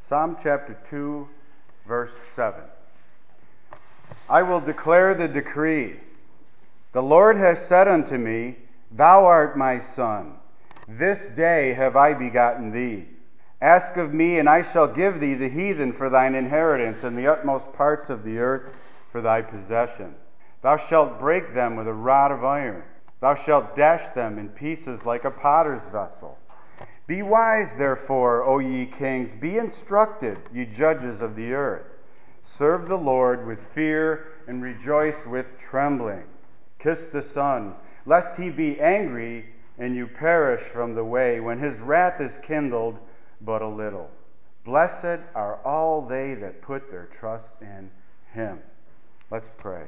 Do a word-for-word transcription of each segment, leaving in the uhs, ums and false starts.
Psalm chapter two, verse seven. I will declare the decree. The Lord has said unto me, Thou art my son. This day have I begotten thee. Ask of me, and I shall give thee the heathen for thine inheritance, and the utmost parts of the earth for thy possession. Thou shalt break them with a rod of iron. Thou shalt dash them in pieces like a potter's vessel. Be wise, therefore, O ye kings, be instructed, ye judges of the earth. Serve the Lord with fear, and rejoice with trembling. Kiss the Son, lest he be angry, and you perish from the way, when his wrath is kindled but a little. Blessed are all they that put their trust in him. Let's pray.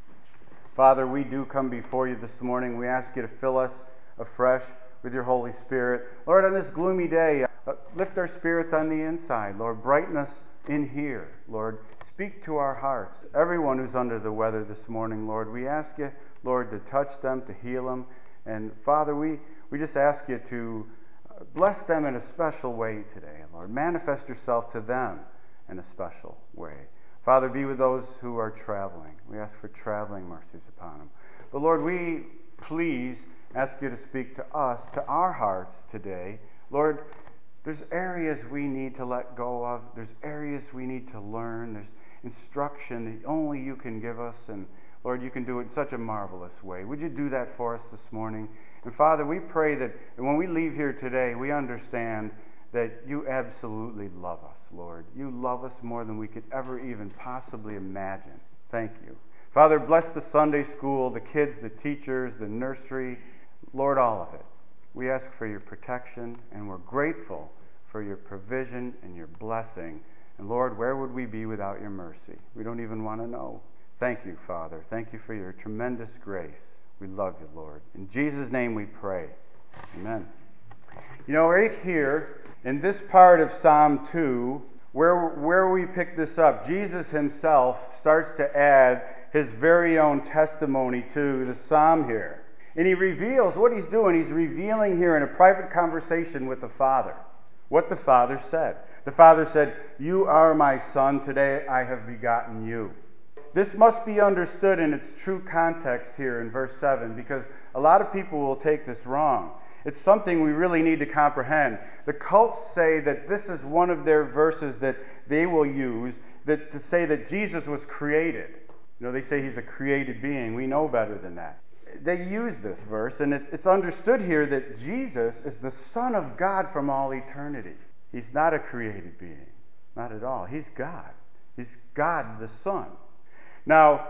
Father, we do come before you this morning. We ask you to fill us afresh with your Holy Spirit. Lord, on this gloomy day, uh, lift our spirits on the inside. Lord, brighten us in here. Lord, speak to our hearts. Everyone who's under the weather this morning, Lord, we ask you, Lord, to touch them, to heal them. And Father, we, we just ask you to bless them in a special way today. Lord, manifest yourself to them in a special way. Father, be with those who are traveling. We ask for traveling mercies upon them. But Lord, we please ask you to speak to us, to our hearts today. Lord, there's areas we need to let go of. There's areas we need to learn. There's instruction that only you can give us. And Lord, you can do it in such a marvelous way. Would you do that for us this morning? And Father, we pray that when we leave here today, we understand that you absolutely love us, Lord. You love us more than we could ever even possibly imagine. Thank you. Father, bless the Sunday school, the kids, the teachers, the nursery, Lord, all of it. We ask for your protection, and we're grateful for your provision and your blessing. And Lord, where would we be without your mercy? We don't even want to know. Thank you, Father. Thank you for your tremendous grace. We love you, Lord. In Jesus' name we pray. Amen. You know, right here, in this part of Psalm two, where, where we pick this up, Jesus himself starts to add his very own testimony to the psalm here. And he reveals what he's doing. He's revealing here in a private conversation with the Father what the Father said. The Father said, You are my Son, today I have begotten you. This must be understood in its true context here in verse seven, because a lot of people will take this wrong. It's something we really need to comprehend. The cults say that this is one of their verses that they will use that, to say that Jesus was created. You know, they say he's a created being. We know better than that. They use this verse, and it's understood here that Jesus is the Son of God from all eternity. He's not a created being. Not at all. He's God. He's God the Son. Now,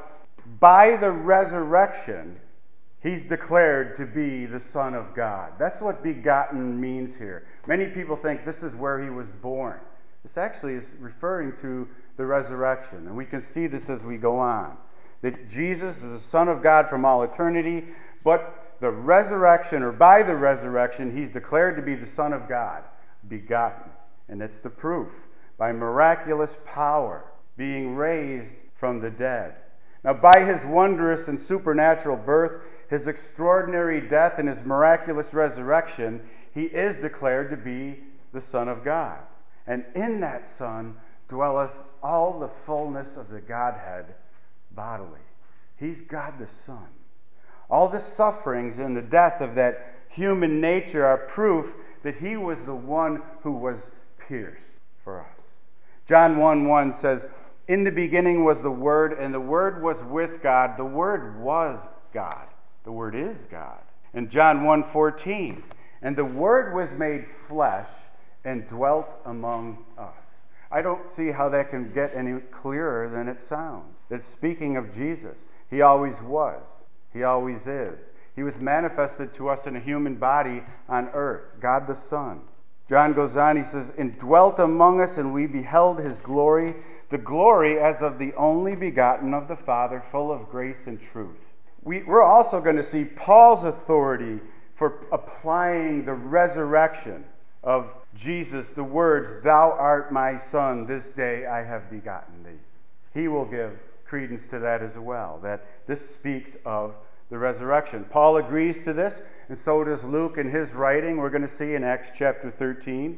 by the resurrection, he's declared to be the Son of God. That's what begotten means here. Many people think this is where he was born. This actually is referring to the resurrection, and we can see this as we go on. That Jesus is the Son of God from all eternity, but the resurrection, or by the resurrection, he's declared to be the Son of God, begotten. And it's the proof, by miraculous power, being raised from the dead. Now, by his wondrous and supernatural birth, his extraordinary death, and his miraculous resurrection, he is declared to be the Son of God. And in that Son dwelleth all the fullness of the Godhead bodily. He's God the Son. All the sufferings and the death of that human nature are proof that he was the one who was pierced for us. John one one says, In the beginning was the Word, and the Word was with God. The Word was God. The Word is God. And John one fourteen, And the Word was made flesh and dwelt among us. I don't see how that can get any clearer than it sounds. It's speaking of Jesus. He always was. He always is. He was manifested to us in a human body on earth, God the Son. John goes on, he says, And dwelt among us, and we beheld his glory, the glory as of the only begotten of the Father, full of grace and truth. We, we're also going to see Paul's authority for applying the resurrection of Jesus, the words, Thou art my Son, this day I have begotten thee. He will give credence to that as well, that this speaks of the resurrection. Paul agrees to this, and so does Luke in his writing. We're going to see in Acts chapter thirteen.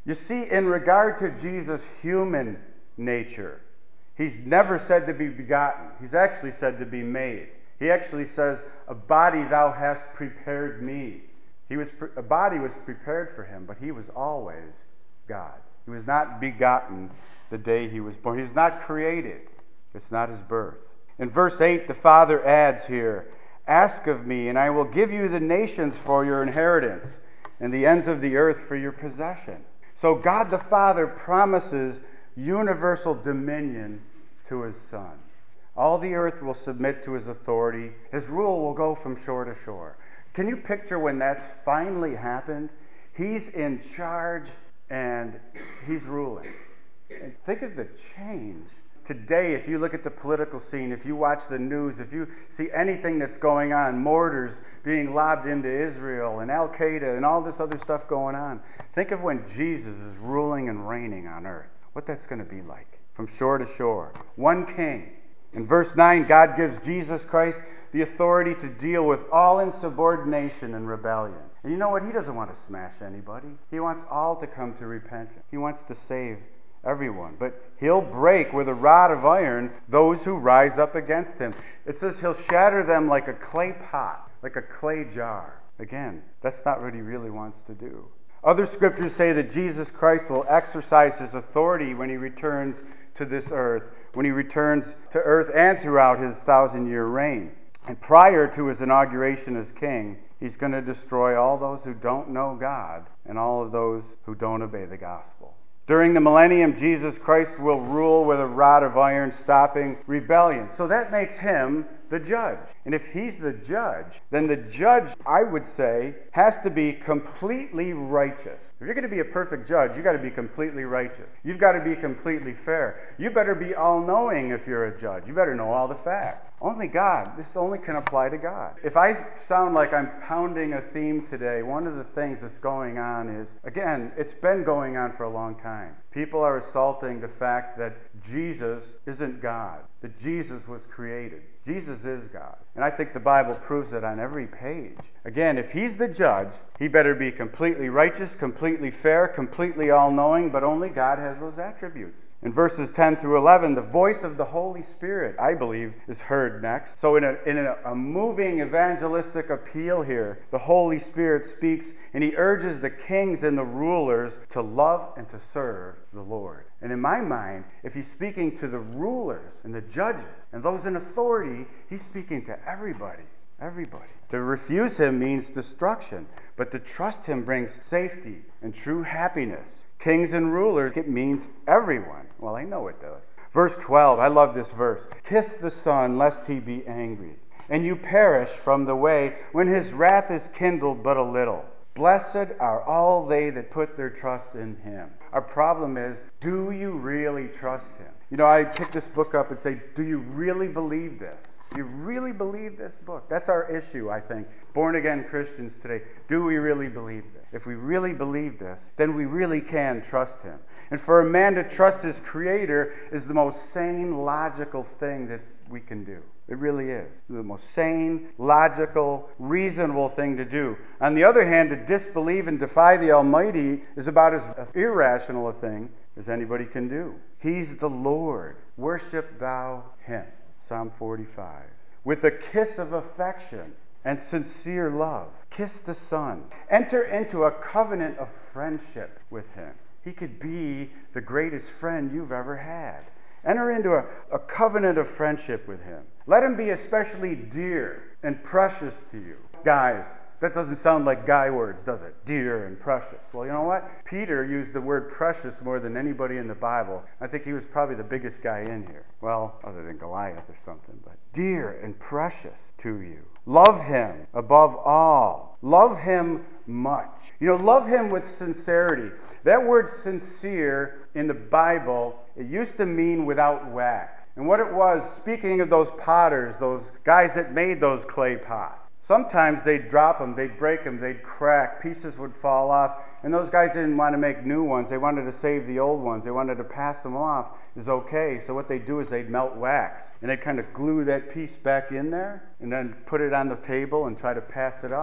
You see, in regard to Jesus' human nature, he's never said to be begotten. He's actually said to be made. He actually says, a body thou hast prepared me. He was a body was prepared for him, but he was always God. He was not begotten the day he was born. He was not created. It's not his birth. In verse eight, the Father adds here, ask of me, and I will give you the nations for your inheritance, and the ends of the earth for your possession. So God the Father promises universal dominion to his Son. All the earth will submit to his authority. His rule will go from shore to shore. Can you picture when that's finally happened? He's in charge and he's ruling. And think of the change. Today, if you look at the political scene, if you watch the news, if you see anything that's going on, mortars being lobbed into Israel and Al-Qaeda and all this other stuff going on, think of when Jesus is ruling and reigning on earth, what that's going to be like from shore to shore. One king. In verse nine, God gives Jesus Christ the authority to deal with all insubordination and rebellion. And you know what? He doesn't want to smash anybody. He wants all to come to repentance. He wants to save everyone. But he'll break with a rod of iron those who rise up against him. It says he'll shatter them like a clay pot, like a clay jar. Again, that's not what he really wants to do. Other scriptures say that Jesus Christ will exercise his authority when he returns to this earth, when he returns to earth and throughout his thousand-year reign. And prior to his inauguration as king, he's going to destroy all those who don't know God and all of those who don't obey the gospel. During the millennium, Jesus Christ will rule with a rod of iron, stopping rebellion. So that makes him the judge. And if he's the judge, then the judge, I would say, has to be completely righteous. If you're going to be a perfect judge, you've got to be completely righteous. You've got to be completely fair. You better be all-knowing if you're a judge. You better know all the facts. Only God. This only can apply to God. If I sound like I'm pounding a theme today, one of the things that's going on is, again, it's been going on for a long time. People are assaulting the fact that Jesus isn't God, that Jesus was created. Jesus is God. And I think the Bible proves it on every page. Again, if he's the judge, he better be completely righteous, completely fair, completely all-knowing, but only God has those attributes. In verses ten through eleven, the voice of the Holy Spirit, I believe, is heard next. So in a, in a, a moving evangelistic appeal here, the Holy Spirit speaks, and he urges the kings and the rulers to love and to serve the Lord. And in my mind, if he's speaking to the rulers and the judges and those in authority, he's speaking to everybody. Everybody. To refuse him means destruction, but to trust him brings safety and true happiness. Kings and rulers, it means everyone. Well, I know it does. Verse twelve, I love this verse. Kiss the Son, lest he be angry, and you perish from the way when his wrath is kindled but a little. Blessed are all they that put their trust in him. Our problem is, do you really trust him? You know, I pick this book up and say, do you really believe this? Do you really believe this book? That's our issue, I think. Born-again Christians today, do we really believe this? If we really believe this, then we really can trust him. And for a man to trust his Creator is the most sane, logical thing that we can do. It really is. The most sane, logical, reasonable thing to do. On the other hand, to disbelieve and defy the Almighty is about as irrational a thing as anybody can do. He's the Lord. Worship thou him. Psalm forty-five. With a kiss of affection and sincere love, kiss the Son. Enter into a covenant of friendship with him. He could be the greatest friend you've ever had. Enter into a, a covenant of friendship with him. Let him be especially dear and precious to you. Guys, that doesn't sound like guy words, does it? Dear and precious. Well, you know what? Peter used the word precious more than anybody in the Bible. I think he was probably the biggest guy in here. Well, other than Goliath or something, but dear and precious to you. Love him above all. Love him much. You know, love him with sincerity. That word sincere in the Bible, it used to mean without wax. And what it was, speaking of those potters, those guys that made those clay pots, sometimes they'd drop them, they'd break them, they'd crack, pieces would fall off, and those guys didn't want to make new ones. They wanted to save the old ones. They wanted to pass them off as okay. So what they'd do is they'd melt wax, and they'd kind of glue that piece back in there, and then put it on the table and try to pass it off.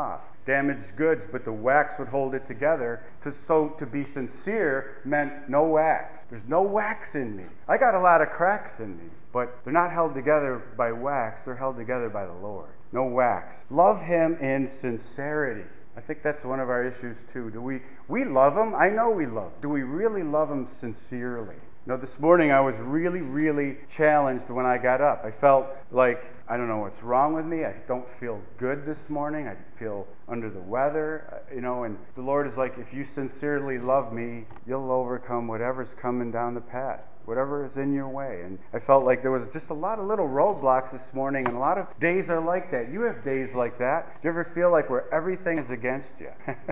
damaged goods, but the wax would hold it together. To, so to be sincere meant no wax. There's no wax in me. I got a lot of cracks in me, but they're not held together by wax. They're held together by the Lord. No wax. Love him in sincerity. I think that's one of our issues too. Do we, we love him? I know we love him. Do we really love him sincerely? You know, this morning I was really, really challenged when I got up. I felt like, I don't know what's wrong with me. I don't feel good this morning. I feel under the weather, you know, and the Lord is like, if you sincerely love me, you'll overcome whatever's coming down the path, whatever is in your way. And I felt like there was just a lot of little roadblocks this morning, and a lot of days are like that. You have days like that. Do you ever feel like where everything is against you?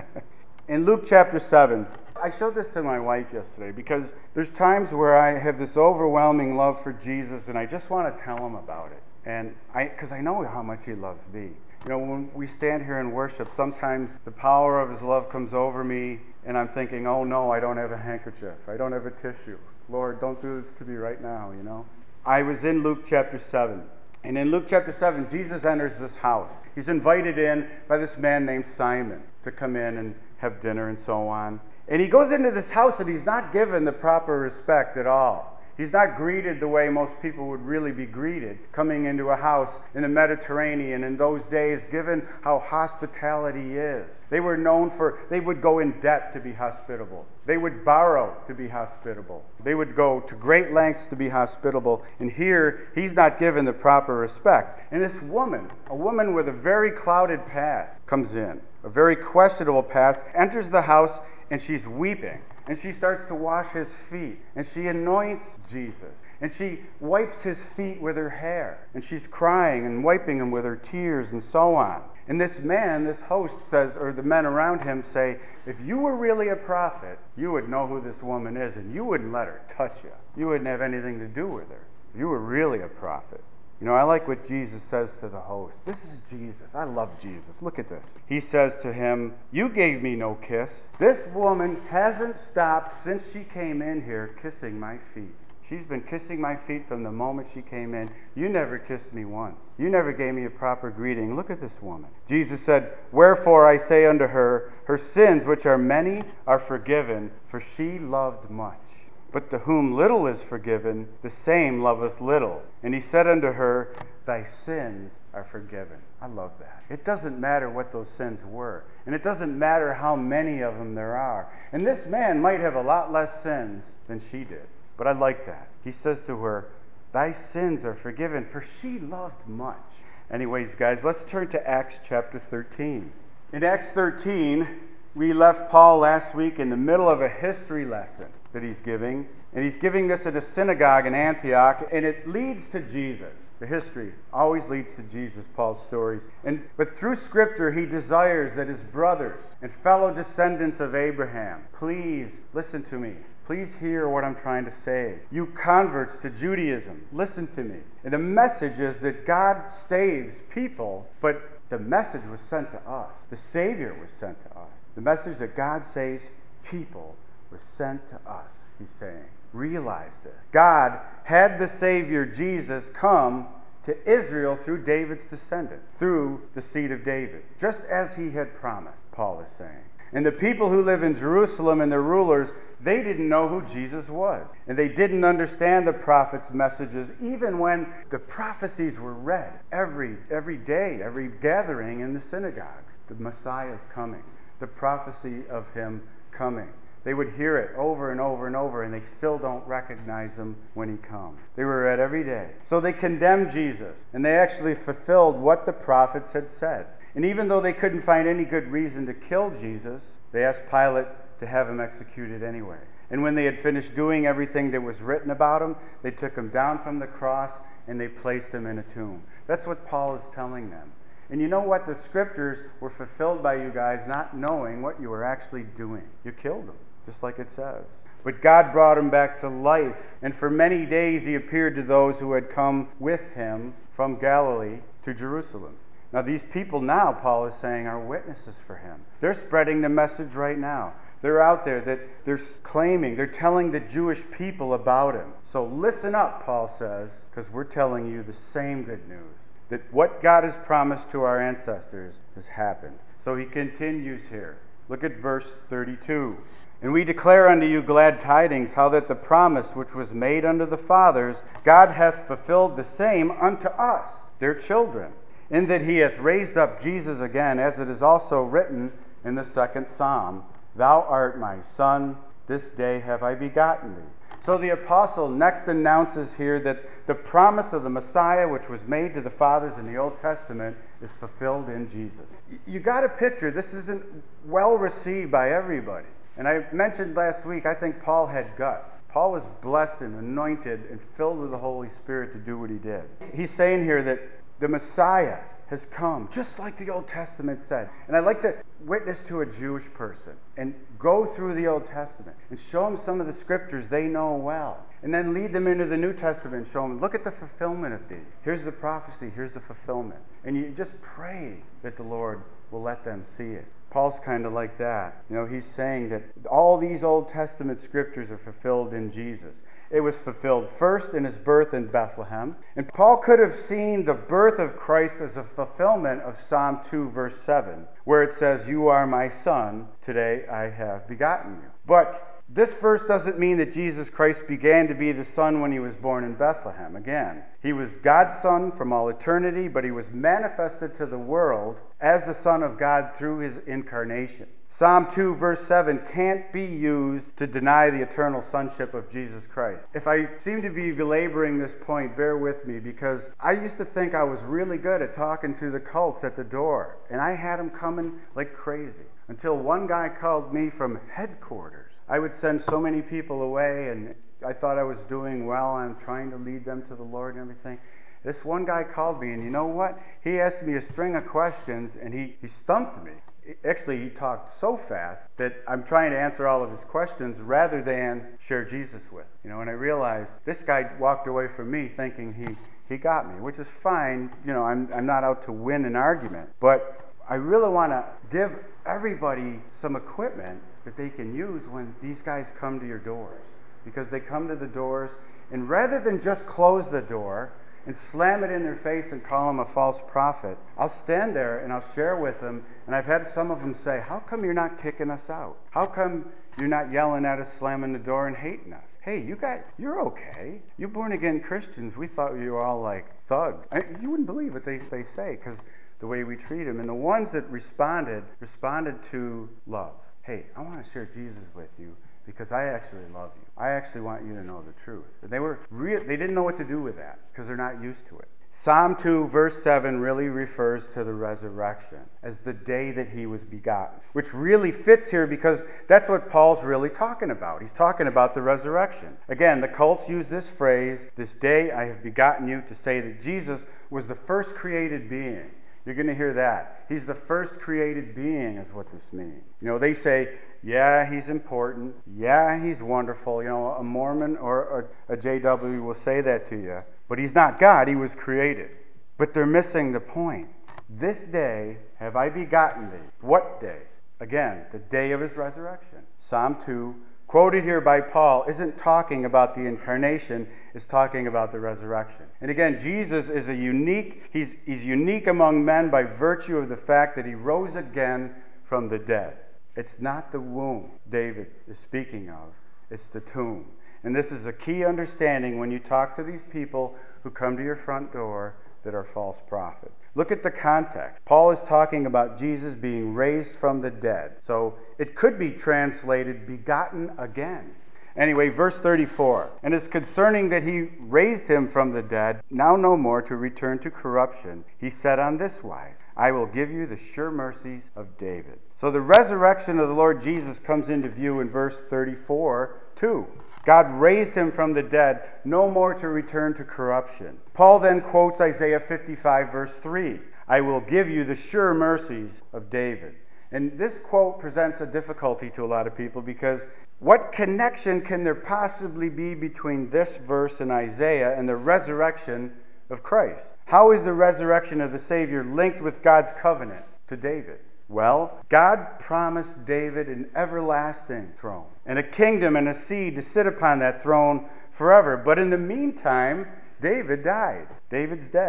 In Luke chapter seven, I showed this to my wife yesterday because there's times where I have this overwhelming love for Jesus and I just want to tell him about it. And I, because I know how much he loves me. You know, when we stand here and worship, sometimes the power of his love comes over me and I'm thinking, oh no, I don't have a handkerchief. I don't have a tissue. Lord, don't do this to me right now, you know. I was in Luke chapter seven. And in Luke chapter seven, Jesus enters this house. He's invited in by this man named Simon to come in and have dinner and so on. And he goes into this house and he's not given the proper respect at all. He's not greeted the way most people would really be greeted coming into a house in the Mediterranean in those days, given how hospitality is. They were known for, they would go in debt to be hospitable. They would borrow to be hospitable. They would go to great lengths to be hospitable. And here, he's not given the proper respect. And this woman, a woman with a very clouded past, comes in. A very questionable past, enters the house, and she's weeping. And she starts to wash his feet. And she anoints Jesus. And she wipes his feet with her hair. And she's crying and wiping them with her tears and so on. And this man, this host says, or the men around him say, if you were really a prophet, you would know who this woman is and you wouldn't let her touch you. You wouldn't have anything to do with her. If you were really a prophet. You know, I like what Jesus says to the host. This is Jesus. I love Jesus. Look at this. He says to him, you gave me no kiss. This woman hasn't stopped since she came in here kissing my feet. She's been kissing my feet from the moment she came in. You never kissed me once. You never gave me a proper greeting. Look at this woman. Jesus said, wherefore I say unto her, her sins, which are many, are forgiven, for she loved much. But to whom little is forgiven, the same loveth little. And he said unto her, thy sins are forgiven. I love that. It doesn't matter what those sins were. And it doesn't matter how many of them there are. And this man might have a lot less sins than she did. But I like that. He says to her, thy sins are forgiven, for she loved much. Anyways, guys, let's turn to Acts chapter thirteen. In Acts thirteen, we left Paul last week in the middle of a history lesson that he's giving. And he's giving this at a synagogue in Antioch, and it leads to Jesus. The history always leads to Jesus, Paul's stories. And but through Scripture, he desires that his brothers and fellow descendants of Abraham, please listen to me. Please hear what I'm trying to say. You converts to Judaism, listen to me. And the message is that God saves people, but the message was sent to us. The Savior was sent to us. The message that God saves people was sent to us, he's saying. Realize this. God had the Savior, Jesus, come to Israel through David's descendants, through the seed of David, just as he had promised, Paul is saying. And the people who live in Jerusalem and their rulers, they didn't know who Jesus was. And they didn't understand the prophets' messages, even when the prophecies were read every, every day, every gathering in the synagogues. The Messiah is coming. The prophecy of him coming. They would hear it over and over and over, and they still don't recognize him when he comes. They were read every day. So they condemned Jesus, and they actually fulfilled what the prophets had said. And even though they couldn't find any good reason to kill Jesus, they asked Pilate to have him executed anyway. And when they had finished doing everything that was written about him, they took him down from the cross and they placed him in a tomb. That's what Paul is telling them. And you know what? The scriptures were fulfilled by you guys not knowing what you were actually doing. You killed him, just like it says. But God brought him back to life. And for many days he appeared to those who had come with him from Galilee to Jerusalem. Now these people now, Paul is saying, are witnesses for him. They're spreading the message right now. They're out there that they're claiming, they're telling the Jewish people about him. So listen up, Paul says, because we're telling you the same good news. That what God has promised to our ancestors has happened. So he continues here. Look at verse thirty-two. And we declare unto you glad tidings, how that the promise which was made unto the fathers, God hath fulfilled the same unto us, their children, in that he hath raised up Jesus again, as it is also written in the second psalm, Thou art my son, this day have I begotten thee. So the apostle next announces here that the promise of the Messiah, which was made to the fathers in the Old Testament, is fulfilled in Jesus. You got a picture. This isn't well received by everybody. And I mentioned last week, I think Paul had guts. Paul was blessed and anointed and filled with the Holy Spirit to do what he did. He's saying here that the Messiah has come, just like the Old Testament said. And I'd like to witness to a Jewish person and go through the Old Testament and show them some of the scriptures they know well. And then lead them into the New Testament and show them, look at the fulfillment of these. Here's the prophecy, here's the fulfillment. And you just pray that the Lord will let them see it. Paul's kind of like that. You know, he's saying that all these Old Testament scriptures are fulfilled in Jesus. It was fulfilled first in his birth in Bethlehem. And Paul could have seen the birth of Christ as a fulfillment of Psalm two, verse seven, where it says, You are my son, today I have begotten you. But this verse doesn't mean that Jesus Christ began to be the Son when he was born in Bethlehem. Again, he was God's Son from all eternity, but he was manifested to the world as the Son of God through his incarnation. Psalm two, verse seven can't be used to deny the eternal sonship of Jesus Christ. If I seem to be belaboring this point, bear with me, because I used to think I was really good at talking to the cults at the door, and I had them coming like crazy, until one guy called me from headquarters. I would send so many people away, and I thought I was doing well. I'm trying to lead them to the Lord and everything. This one guy called me, and you know what? He asked me a string of questions, and he, he stumped me. Actually, he talked so fast that I'm trying to answer all of his questions rather than share Jesus with. You know, and I realized this guy walked away from me thinking he, he got me, which is fine. You know, I'm, I'm not out to win an argument. But I really want to give everybody some equipment that they can use when these guys come to your doors. Because they come to the doors, and rather than just close the door and slam it in their face and call them a false prophet, I'll stand there and I'll share with them. And I've had some of them say, how come you're not kicking us out? How come you're not yelling at us, slamming the door, and hating us? Hey, you got, you're okay. You born-again Christians, we thought you were all like thugs. I, you wouldn't believe what they, they say, because the way we treat them. And the ones that responded, responded to love. Hey, I want to share Jesus with you because I actually love you. I actually want you to know the truth. And they were re- they didn't know what to do with that because they're not used to it. Psalm two, verse seven really refers to the resurrection as the day that he was begotten, which really fits here because that's what Paul's really talking about. He's talking about the resurrection. Again, the cults use this phrase, this day I have begotten you, to say that Jesus was the first created being. You're going to hear that. He's the first created being is what this means. You know, they say, yeah, he's important. Yeah, he's wonderful. You know, a Mormon or a, a J W will say that to you. But he's not God. He was created. But they're missing the point. This day have I begotten thee. What day? Again, the day of his resurrection. Psalm two, quoted here by Paul, isn't talking about the incarnation. It's talking about the resurrection. And again, Jesus is a unique, he's, he's unique among men by virtue of the fact that he rose again from the dead. It's not the womb David is speaking of. It's the tomb. And this is a key understanding when you talk to these people who come to your front door that are false prophets. Look at the context. Paul is talking about Jesus being raised from the dead. So it could be translated begotten again. Anyway, verse thirty-four. And it's concerning that he raised him from the dead, now no more to return to corruption. He said on this wise, I will give you the sure mercies of David. So the resurrection of the Lord Jesus comes into view in verse thirty-four too. God raised him from the dead, no more to return to corruption. Paul then quotes Isaiah fifty-five, verse three. I will give you the sure mercies of David. And this quote presents a difficulty to a lot of people because what connection can there possibly be between this verse in Isaiah and the resurrection of Christ? How is the resurrection of the Savior linked with God's covenant to David? Well, God promised David an everlasting throne and a kingdom and a seed to sit upon that throne forever. But in the meantime, David died. David's dead.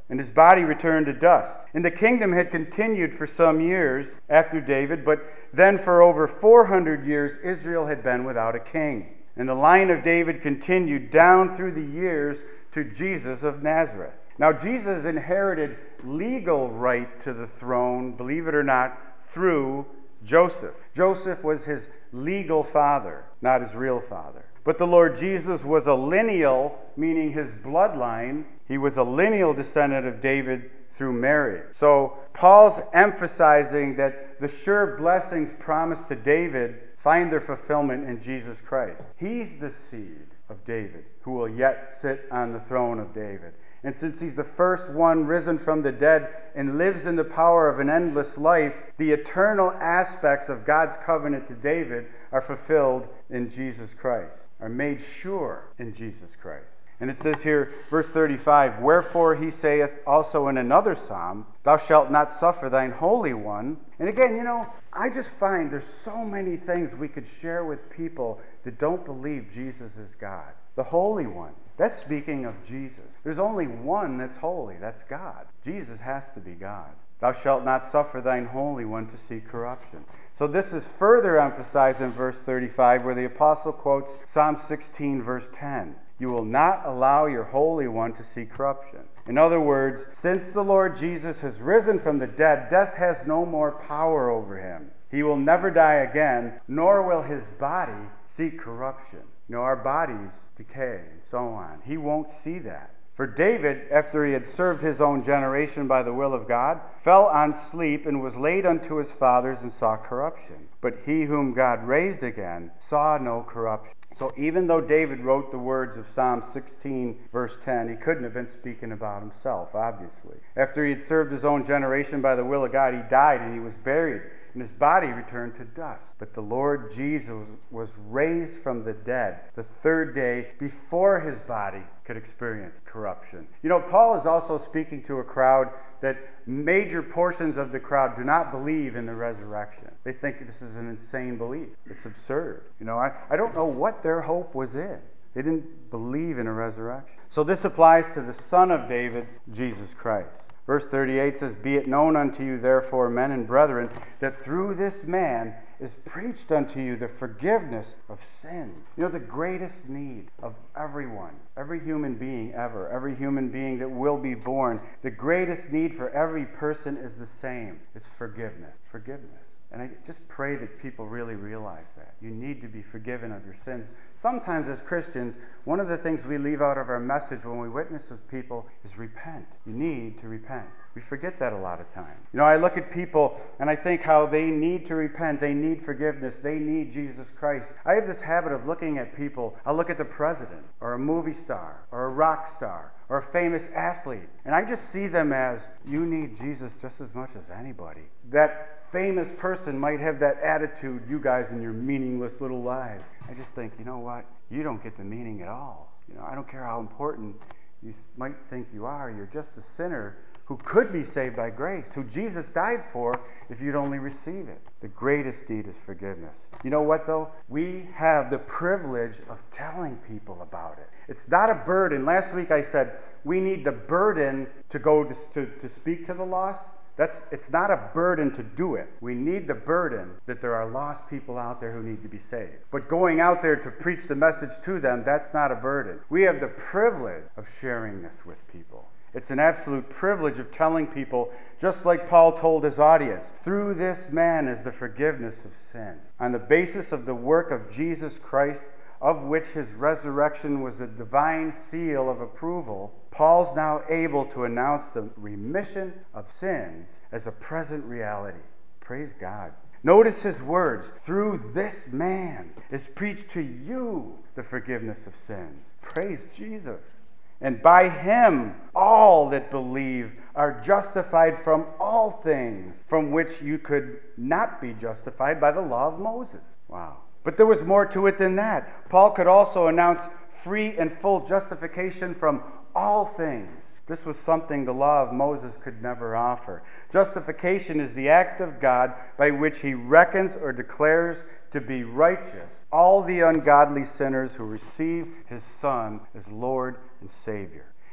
and his body returned to dust. And the kingdom had continued for some years after David, but then for over four hundred years Israel had been without a king. And the line of David continued down through the years to Jesus of Nazareth. Now Jesus inherited legal right to the throne, believe it or not, through Joseph. Joseph was his legal father, not his real father. But the Lord Jesus was a lineal, meaning his bloodline. He was a lineal descendant of David through Mary. So Paul's emphasizing that the sure blessings promised to David find their fulfillment in Jesus Christ. He's the seed of David who will yet sit on the throne of David. And since he's the first one risen from the dead and lives in the power of an endless life, the eternal aspects of God's covenant to David are fulfilled in Jesus Christ, are made sure in Jesus Christ. And it says here, verse thirty-five, wherefore he saith also in another psalm, thou shalt not suffer thine Holy One. And again, you know, I just find there's so many things we could share with people that don't believe Jesus is God. The Holy One, that's speaking of Jesus. There's only one that's holy, that's God. Jesus has to be God. Thou shalt not suffer thine Holy One to see corruption. So this is further emphasized in verse thirty-five, where the apostle quotes Psalm sixteen, verse ten. You will not allow your Holy One to see corruption. In other words, since the Lord Jesus has risen from the dead, death has no more power over him. He will never die again, nor will his body see corruption. You know, our bodies decay and so on. He won't see that. For David, after he had served his own generation by the will of God, fell on sleep and was laid unto his fathers and saw corruption. But he whom God raised again saw no corruption. So even though David wrote the words of Psalm sixteen, verse ten, he couldn't have been speaking about himself, obviously. After he had served his own generation by the will of God, he died and he was buried, and his body returned to dust. But the Lord Jesus was raised from the dead the third day before his body could experience corruption. You know, Paul is also speaking to a crowd that major portions of the crowd do not believe in the resurrection. They think this is an insane belief. It's absurd. You know, I, I don't know what their hope was in. They didn't believe in a resurrection. So this applies to the Son of David, Jesus Christ. Verse thirty-eight says, be it known unto you, therefore, men and brethren, that through this man is preached unto you the forgiveness of sin. You know, the greatest need of everyone, every human being ever, every human being that will be born, the greatest need for every person is the same. It's forgiveness. Forgiveness. And I just pray that people really realize that. You need to be forgiven of your sins. Sometimes as Christians, one of the things we leave out of our message when we witness with people is repent. You need to repent. We forget that a lot of times. You know, I look at people and I think how they need to repent. They need forgiveness. They need Jesus Christ. I have this habit of looking at people. I'll look at the president or a movie star or a rock star or a famous athlete, and I just see them as, you need Jesus just as much as anybody. That famous person might have that attitude, you guys in your meaningless little lives. I just think, you know what? You don't get the meaning at all. You know, I don't care how important you might think you are. You're just a sinner who could be saved by grace, who Jesus died for if you'd only receive it. The greatest need is forgiveness. You know what, though? We have the privilege of telling people about it. It's not a burden. Last week I said we need the burden to go to, to, to speak to the lost. That's, it's not a burden to do it. We need the burden that there are lost people out there who need to be saved. But going out there to preach the message to them, that's not a burden. We have the privilege of sharing this with people. It's an absolute privilege of telling people, just like Paul told his audience, through this man is the forgiveness of sin. On the basis of the work of Jesus Christ, of which his resurrection was a divine seal of approval, Paul's now able to announce the remission of sins as a present reality. Praise God. Notice his words, through this man is preached to you the forgiveness of sins. Praise Jesus. And by him all that believe are justified from all things from which you could not be justified by the law of Moses. Wow. But there was more to it than that. Paul could also announce free and full justification from all things. This was something the law of Moses could never offer. Justification is the act of God by which he reckons or declares to be righteous all the ungodly sinners who receive his Son as Lord and Savior.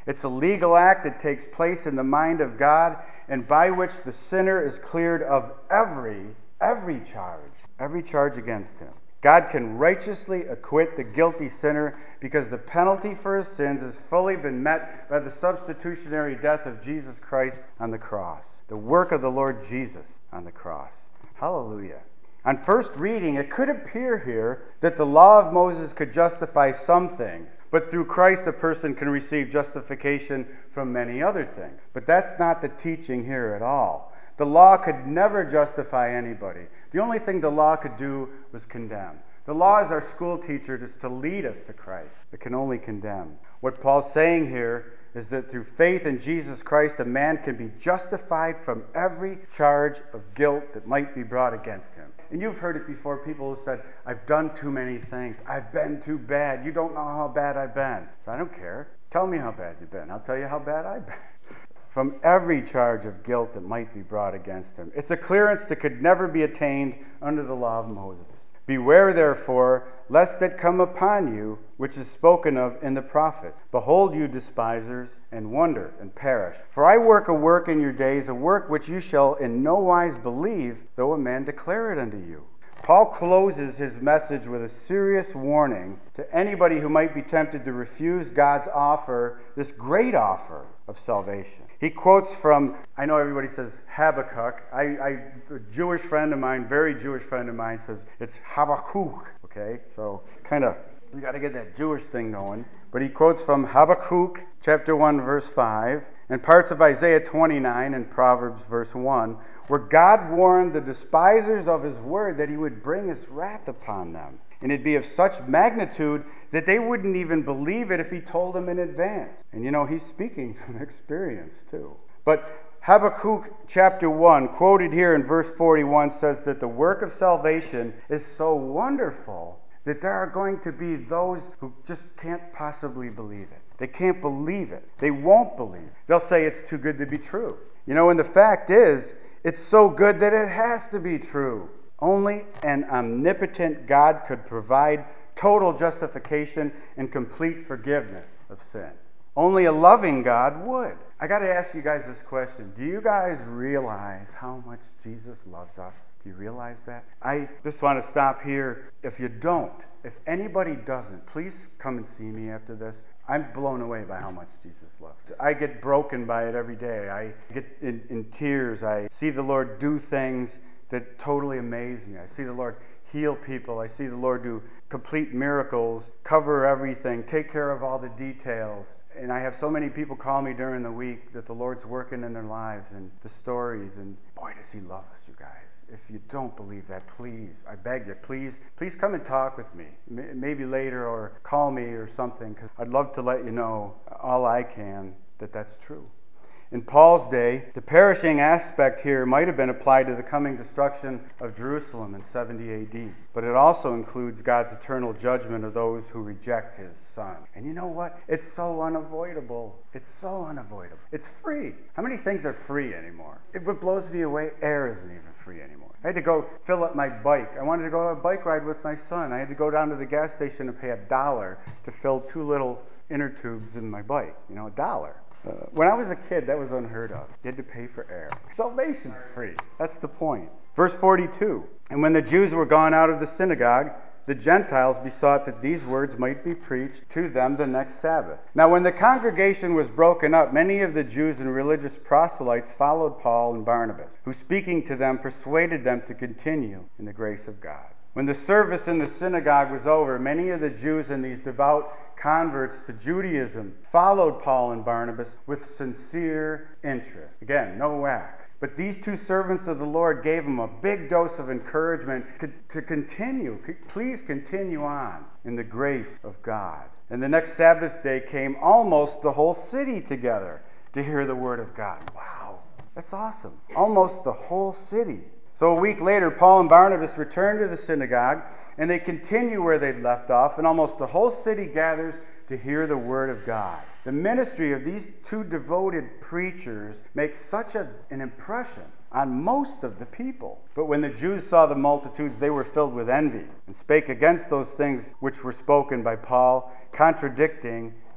It's a legal act that takes place in the mind of God and by which the sinner is cleared of every, every charge, every charge against him. God can righteously acquit the guilty sinner because the penalty for his sins has fully been met by the substitutionary death of Jesus Christ on the cross, the work of the Lord Jesus on the cross. Hallelujah. On first reading, it could appear here that the law of Moses could justify some things, but through Christ a person can receive justification from many other things. But that's not the teaching here at all. The law could never justify anybody. The only thing the law could do was condemn. The law is our school teacher just to lead us to Christ. It can only condemn. What Paul's saying here is that through faith in Jesus Christ, a man can be justified from every charge of guilt that might be brought against him. And you've heard it before, people who said, I've done too many things. I've been too bad. You don't know how bad I've been. So I don't care. Tell me how bad you've been. I'll tell you how bad I've been. From every charge of guilt that might be brought against him. It's a clearance that could never be attained under the law of Moses. Beware, therefore, lest that come upon you, which is spoken of in the prophets. Behold, you despisers, and wonder, and perish. For I work a work in your days, a work which you shall in no wise believe, though a man declare it unto you. Paul closes his message with a serious warning to anybody who might be tempted to refuse God's offer, this great offer of salvation. He quotes from, I know everybody says Habakkuk. I, I, a Jewish friend of mine, very Jewish friend of mine, says it's Habakkuk. Okay, so it's kind of, you got to get that Jewish thing going. But he quotes from Habakkuk chapter one, verse five, and parts of Isaiah twenty-nine and Proverbs verse one, where God warned the despisers of his word that he would bring his wrath upon them. And it'd be of such magnitude that they wouldn't even believe it if he told them in advance. And you know, he's speaking from experience too. But Habakkuk chapter one, quoted here in verse forty-one, says that the work of salvation is so wonderful that there are going to be those who just can't possibly believe it. They can't believe it. They won't believe it. They'll say it's too good to be true. You know, and the fact is, it's so good that it has to be true. Only an omnipotent God could provide total justification and complete forgiveness of sin. Only a loving God would. I got to ask you guys this question. Do you guys realize how much Jesus loves us? Do you realize that? I just want to stop here. If you don't, if anybody doesn't, please come and see me after this. I'm blown away by how much Jesus loves. I get broken by it every day. I get in, in tears. I see the Lord do things that totally amaze me. I see the Lord heal people. I see the Lord do complete miracles, cover everything, take care of all the details. And I have so many people call me during the week that the Lord's working in their lives and the stories. And boy, does he love us, you guys. If you don't believe that, please, I beg you, please, please come and talk with me. Maybe later, or call me or something, because I'd love to let you know all I can that that's true. In Paul's day, the perishing aspect here might have been applied to the coming destruction of Jerusalem in seventy A D, but it also includes God's eternal judgment of those who reject his Son. And you know what? It's so unavoidable. It's so unavoidable. It's free. How many things are free anymore? It, what blows me away, air isn't even free anymore. I had to go fill up my bike. I wanted to go on a bike ride with my son. I had to go down to the gas station and pay a dollar to fill two little inner tubes in my bike. You know, a dollar. Uh, when I was a kid, that was unheard of. You had to pay for air. Salvation's free. That's the point. Verse forty-two, and when the Jews were gone out of the synagogue, the Gentiles besought that these words might be preached to them the next Sabbath. Now when the congregation was broken up, many of the Jews and religious proselytes followed Paul and Barnabas, who speaking to them persuaded them to continue in the grace of God. When the service in the synagogue was over, many of the Jews and these devout converts to Judaism followed Paul and Barnabas with sincere interest. Again, no wax. But these two servants of the Lord gave them a big dose of encouragement to, to continue. Please continue on in the grace of God. And the next Sabbath day came almost the whole city together to hear the word of God. Wow, that's awesome. Almost the whole city. So a week later, Paul and Barnabas returned to the synagogue, and they continue where they'd left off, and almost the whole city gathers to hear the word of God. The ministry of these two devoted preachers makes such a, an impression on most of the people. But when the Jews saw the multitudes, they were filled with envy, and spake against those things which were spoken by Paul, contradicting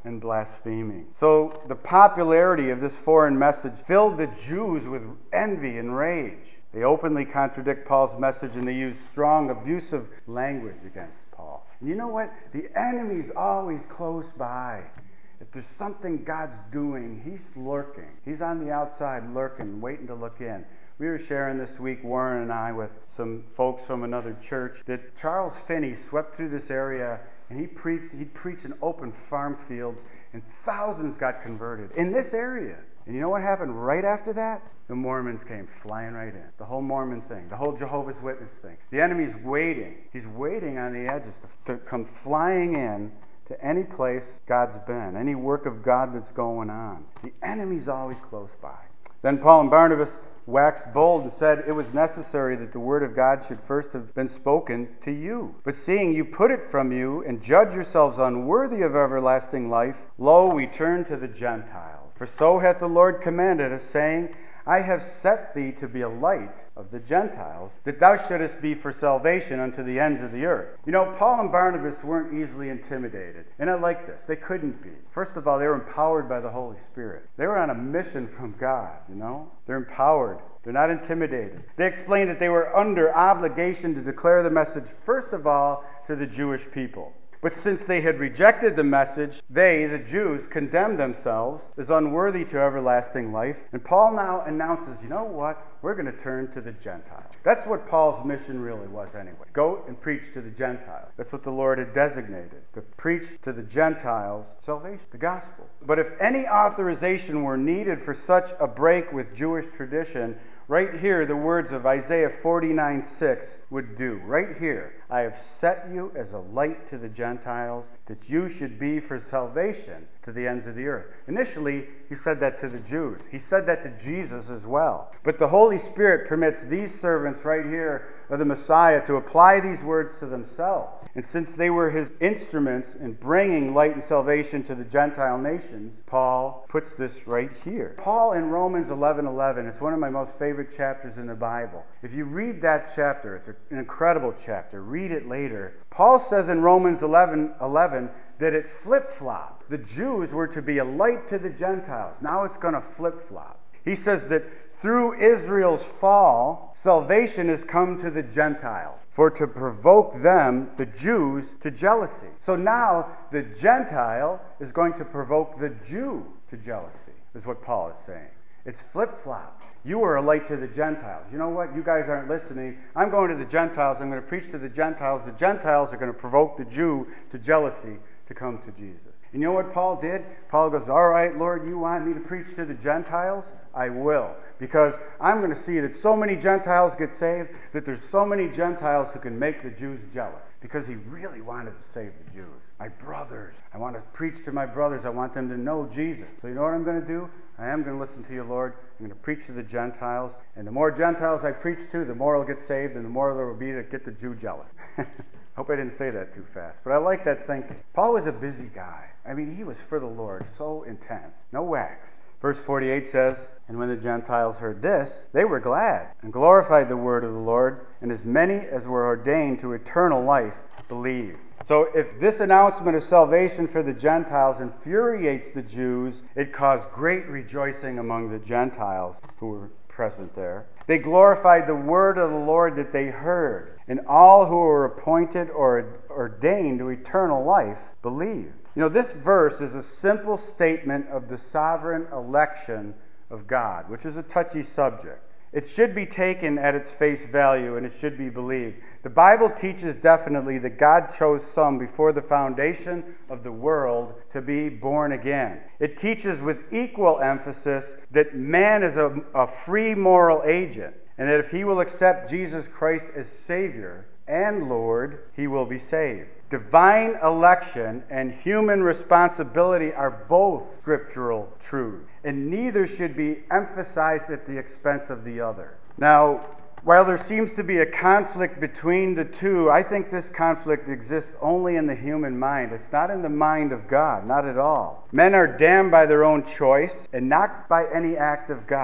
and blaspheming. So the popularity of this foreign message filled the Jews with envy and rage. They openly contradict Paul's message, and they use strong, abusive language against Paul. And you know what? The enemy's always close by. If there's something God's doing, he's lurking. He's on the outside lurking, waiting to look in. We were sharing this week, Warren and I, with some folks from another church, that Charles Finney swept through this area, and he preached, he'd preach in open farm fields, and thousands got converted in this area. And you know what happened right after that? The Mormons came flying right in. The whole Mormon thing, the whole Jehovah's Witness thing. The enemy's waiting. He's waiting on the edges to, to come flying in to any place God's been, any work of God that's going on. The enemy's always close by. Then Paul and Barnabas waxed bold and said it was necessary that the word of God should first have been spoken to you. But seeing you put it from you and judge yourselves unworthy of everlasting life, lo, we turn to the Gentiles. For so hath the Lord commanded us, saying, I have set thee to be a light of the Gentiles, that thou shouldest be for salvation unto the ends of the earth. You know, Paul and Barnabas weren't easily intimidated. And I like this. They couldn't be. First of all, they were empowered by the Holy Spirit. They were on a mission from God, you know. They're empowered. They're not intimidated. They explained that they were under obligation to declare the message, first of all, to the Jewish people. But since they had rejected the message, they, the Jews, condemned themselves as unworthy to everlasting life. And Paul now announces, you know what? We're going to turn to the Gentiles. That's what Paul's mission really was anyway. Go and preach to the Gentiles. That's what the Lord had designated, to preach to the Gentiles salvation, the gospel. But if any authorization were needed for such a break with Jewish tradition, right here, the words of Isaiah forty-nine six would do. Right here, I have set you as a light to the Gentiles, that you should be for salvation to the ends of the earth. Initially, he said that to the Jews. He said that to Jesus as well. But the Holy Spirit permits these servants right here of the Messiah to apply these words to themselves. And since they were his instruments in bringing light and salvation to the Gentile nations, Paul puts this right here. Paul in Romans eleven eleven, it's one of my most favorite chapters in the Bible. If you read that chapter, it's an incredible chapter. Read it later. Paul says in Romans eleven eleven that it flip-flopped. The Jews were to be a light to the Gentiles. Now it's going to flip-flop. He says that through Israel's fall, salvation has come to the Gentiles, for to provoke them, the Jews, to jealousy. So now the Gentile is going to provoke the Jew to jealousy, is what Paul is saying. It's flip-flop. You are a light to the Gentiles. You know what? You guys aren't listening. I'm going to the Gentiles. I'm going to preach to the Gentiles. The Gentiles are going to provoke the Jew to jealousy to come to Jesus. And you know what Paul did? Paul goes, all right, Lord, you want me to preach to the Gentiles? I will. Because I'm going to see that so many Gentiles get saved that there's so many Gentiles who can make the Jews jealous. Because he really wanted to save the Jews. My brothers. I want to preach to my brothers. I want them to know Jesus. So you know what I'm going to do? I am going to listen to you, Lord. I'm going to preach to the Gentiles. And the more Gentiles I preach to, the more will get saved, and the more there will be to get the Jew jealous. Hope I didn't say that too fast. But I like that thinking. Paul was a busy guy. I mean, he was for the Lord, so intense. No wax. Verse forty-eight says, and when the Gentiles heard this, they were glad and glorified the word of the Lord, and as many as were ordained to eternal life believed. So if this announcement of salvation for the Gentiles infuriates the Jews, it caused great rejoicing among the Gentiles who were present there. They glorified the word of the Lord that they heard, and all who were appointed or ordained to eternal life believed. You know, this verse is a simple statement of the sovereign election of God, which is a touchy subject. It should be taken at its face value, and it should be believed. The Bible teaches definitely that God chose some before the foundation of the world to be born again. It teaches with equal emphasis that man is a, a free moral agent, and that if he will accept Jesus Christ as Savior and Lord, he will be saved. Divine election and human responsibility are both scriptural truths, and neither should be emphasized at the expense of the other. Now, while there seems to be a conflict between the two, I think this conflict exists only in the human mind. It's not in the mind of God, not at all. Men are damned by their own choice and not by any act of God.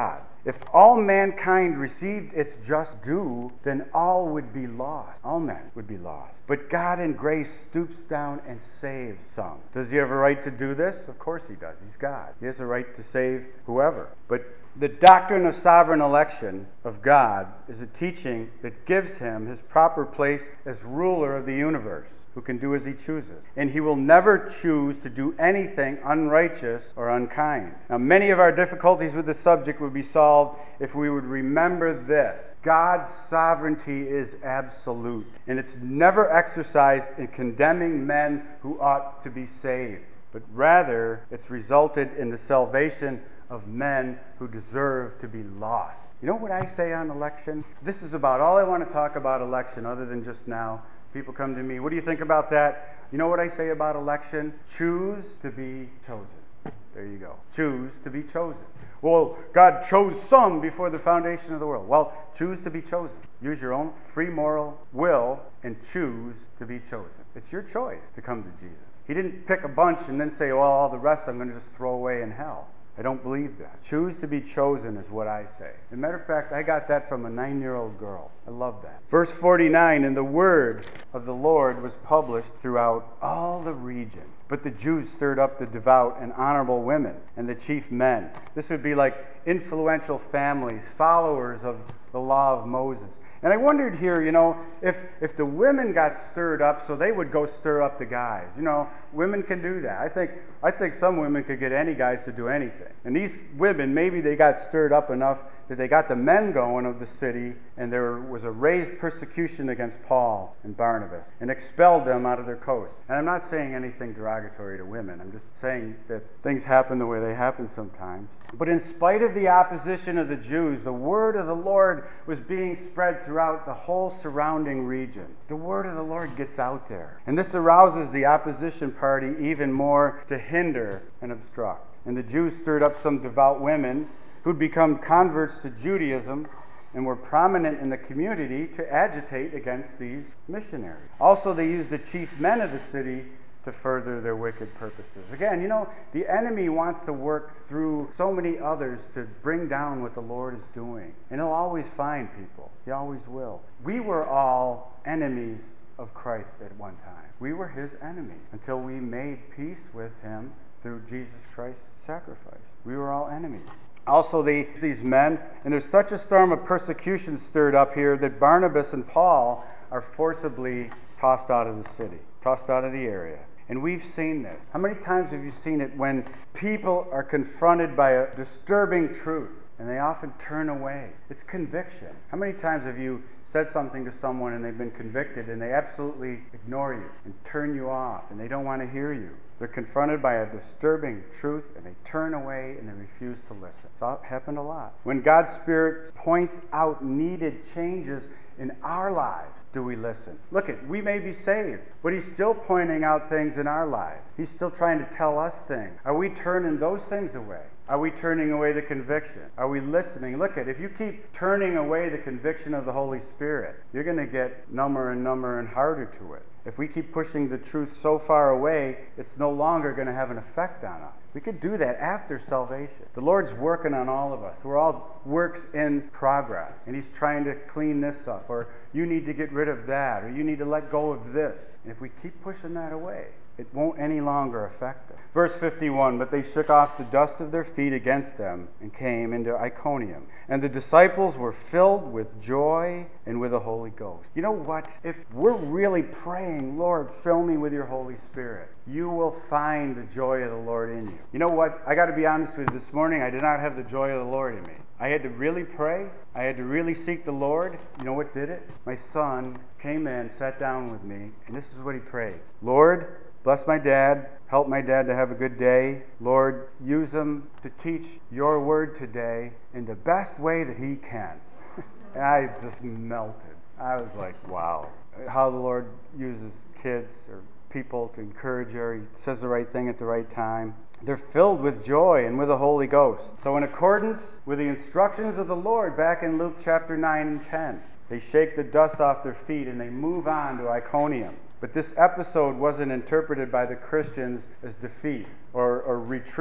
If all mankind received its just due, then all would be lost. All men would be lost. But God in grace stoops down and saves some. Does he have a right to do this? Of course he does. He's God. He has a right to save whoever. But the doctrine of sovereign election of God is a teaching that gives him his proper place as ruler of the universe, who can do as he chooses. And he will never choose to do anything unrighteous or unkind. Now, many of our difficulties with the subject would be solved if we would remember this. God's sovereignty is absolute, and it's never exercised in condemning men who ought to be saved, but rather it's resulted in the salvation of men who deserve to be lost. You know what I say on election? This is about all I want to talk about election, other than just now. People come to me, what do you think about that? You know what I say about election? Choose to be chosen. There you go. Choose to be chosen. Well, God chose some before the foundation of the world. Well, choose to be chosen. Use your own free moral will and choose to be chosen. It's your choice to come to Jesus. He didn't pick a bunch and then say, well, all the rest I'm going to just throw away in hell. I don't believe that. Choose to be chosen is what I say. As a matter of fact, I got that from a nine-year-old girl. I love that. Verse forty-nine, and the word of the Lord was published throughout all the region. But the Jews stirred up the devout and honorable women and the chief men. This would be like influential families, followers of the law of Moses. And I wondered here, you know, if, if the women got stirred up, so they would go stir up the guys. You know, women can do that. I think I think some women could get any guys to do anything. And these women, maybe they got stirred up enough that they got the men going of the city, and there was a raised persecution against Paul and Barnabas, and expelled them out of their coast. And I'm not saying anything derogatory to women. I'm just saying that things happen the way they happen sometimes. But in spite of the opposition of the Jews, the word of the Lord was being spread throughout the whole surrounding region. The word of the Lord gets out there. And this arouses the opposition party even more to hinder and obstruct. And the Jews stirred up some devout women who'd become converts to Judaism and were prominent in the community to agitate against these missionaries. Also, they used the chief men of the city to further their wicked purposes. Again, you know, the enemy wants to work through so many others to bring down what the Lord is doing. And he'll always find people. He always will. We were all enemies of Christ at one time. We were his enemy until we made peace with him through Jesus Christ's sacrifice. We were all enemies. Also, they, these men, and there's such a storm of persecution stirred up here that Barnabas and Paul are forcibly tossed out of the city, tossed out of the area. And we've seen this. How many times have you seen it when people are confronted by a disturbing truth and they often turn away? It's conviction. How many times have you said something to someone and they've been convicted and they absolutely ignore you and turn you off and they don't want to hear you? They're confronted by a disturbing truth and they turn away and they refuse to listen. It's happened a lot. When God's Spirit points out needed changes in our lives, do we listen? Look, it, we may be saved, but he's still pointing out things in our lives. He's still trying to tell us things. Are we turning those things away? Are we turning away the conviction? Are we listening? Look, at if you keep turning away the conviction of the Holy Spirit, you're going to get number and number and harder to it. If we keep pushing the truth so far away, it's no longer going to have an effect on us. We could do that after salvation. The Lord's working on all of us. We're all works in progress. And he's trying to clean this up. Or you need to get rid of that. Or you need to let go of this. And if we keep pushing that away, it won't any longer affect them. Verse fifty-one, but they shook off the dust of their feet against them and came into Iconium. And the disciples were filled with joy and with the Holy Ghost. You know what? If we're really praying, Lord, fill me with your Holy Spirit, you will find the joy of the Lord in you. You know what? I got to be honest with you. This morning, I did not have the joy of the Lord in me. I had to really pray. I had to really seek the Lord. You know what did it? My son came in, sat down with me, and this is what he prayed. Lord, bless my dad. Help my dad to have a good day. Lord, use him to teach your word today in the best way that he can. And I just melted. I was like, wow. How the Lord uses kids or people to encourage you. He says the right thing at the right time. They're filled with joy and with the Holy Ghost. So in accordance with the instructions of the Lord back in Luke chapter nine and ten, they shake the dust off their feet and they move on to Iconium. But this episode wasn't interpreted by the Christians as defeat or, or retreat.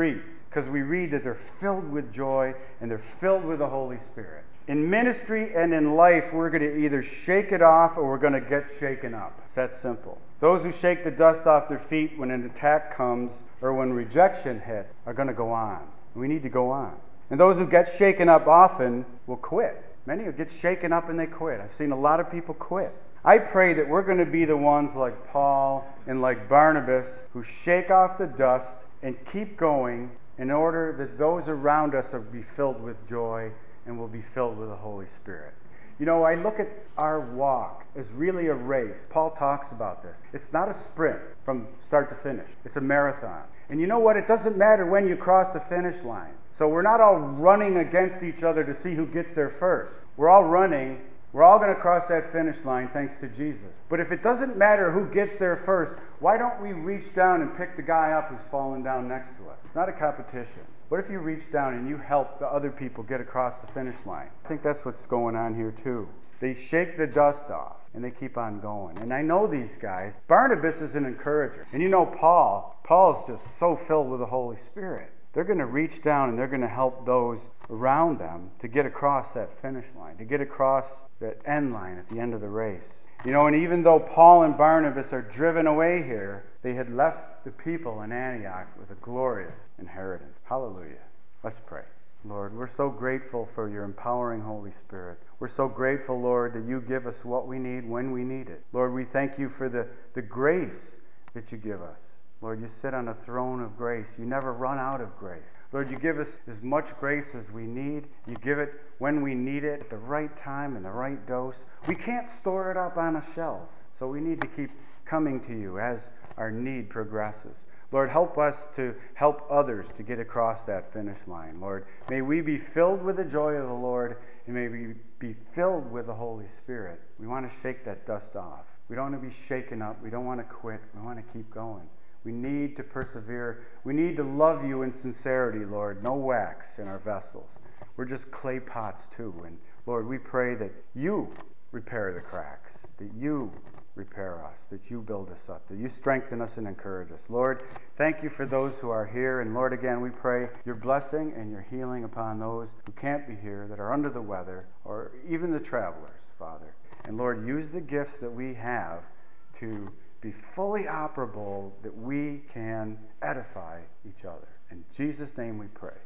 because we read that they're filled with joy and they're filled with the Holy Spirit. In ministry and in life, we're going to either shake it off or we're going to get shaken up. It's that simple. Those who shake the dust off their feet when an attack comes or when rejection hits are going to go on. We need to go on. And those who get shaken up often will quit. Many will get shaken up and they quit. I've seen a lot of people quit. I pray that we're going to be the ones like Paul and like Barnabas who shake off the dust and keep going in order that those around us will be filled with joy and will be filled with the Holy Spirit. You know, I look at our walk as really a race. Paul talks about this. It's not a sprint from start to finish. It's a marathon. And you know what? It doesn't matter when you cross the finish line. So we're not all running against each other to see who gets there first. We're all running. We're all going to cross that finish line thanks to Jesus. But if it doesn't matter who gets there first, why don't we reach down and pick the guy up who's fallen down next to us? It's not a competition. What if you reach down and you help the other people get across the finish line? I think that's what's going on here too. They shake the dust off and they keep on going. And I know these guys. Barnabas is an encourager. And you know Paul, Paul's just so filled with the Holy Spirit. They're going to reach down and they're going to help those around them to get across that finish line, to get across that end line at the end of the race. You know, and even though Paul and Barnabas are driven away here, they had left the people in Antioch with a glorious inheritance. Hallelujah. Let's pray. Lord, we're so grateful for your empowering Holy Spirit. We're so grateful, Lord, that you give us what we need when we need it. Lord, we thank you for the, the grace that you give us. Lord, you sit on a throne of grace. You never run out of grace. Lord, you give us as much grace as we need. You give it when we need it, at the right time and the right dose. We can't store it up on a shelf, so we need to keep coming to you as our need progresses. Lord, help us to help others to get across that finish line. Lord, may we be filled with the joy of the Lord, and may we be filled with the Holy Spirit. We want to shake that dust off. We don't want to be shaken up. We don't want to quit. We want to keep going. We need to persevere. We need to love you in sincerity, Lord. No wax in our vessels. We're just clay pots too. And Lord, we pray that you repair the cracks, that you repair us, that you build us up, that you strengthen us and encourage us. Lord, thank you for those who are here. And Lord, again, we pray your blessing and your healing upon those who can't be here, that are under the weather, or even the travelers, Father. And Lord, use the gifts that we have to be fully operable, that we can edify each other. In Jesus' name we pray.